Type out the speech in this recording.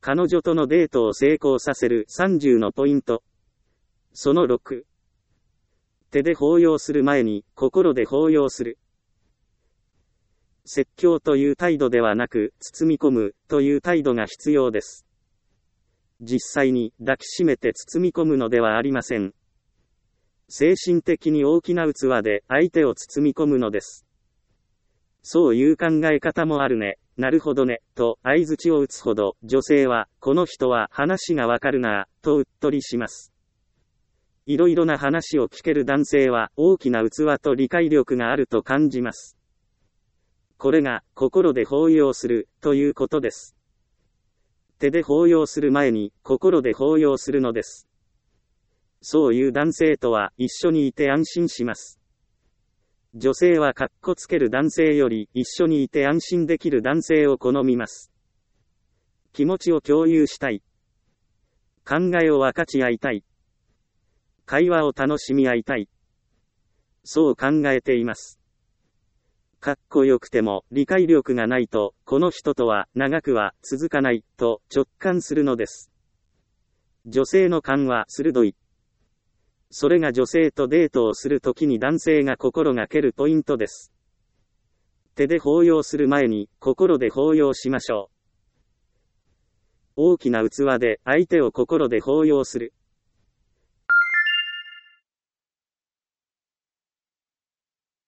彼女とのデートを成功させる30のポイント。その6。手で抱擁する前に心で抱擁する。説教という態度ではなく、包み込むという態度が必要です。実際に抱きしめて包み込むのではありません。精神的に大きな器で相手を包み込むのです。そういう考え方もあるね、なるほどね、と相槌を打つほど、女性は、この人は話がわかるなぁ、とうっとりします。いろいろな話を聞ける男性は、大きな器と理解力があると感じます。これが、心で抱擁する、ということです。手で抱擁する前に、心で抱擁するのです。そういう男性とは、一緒にいて安心します。女性はかっこつける男性より一緒にいて安心できる男性を好みます。気持ちを共有したい。考えを分かち合いたい。会話を楽しみ合いたい。そう考えています。かっこよくても理解力がないと、この人とは長くは続かないと直感するのです。女性の勘は鋭い。それが女性とデートをするときに男性が心がけるポイントです。手で抱擁する前に心で抱擁しましょう。大きな器で相手を心で抱擁する。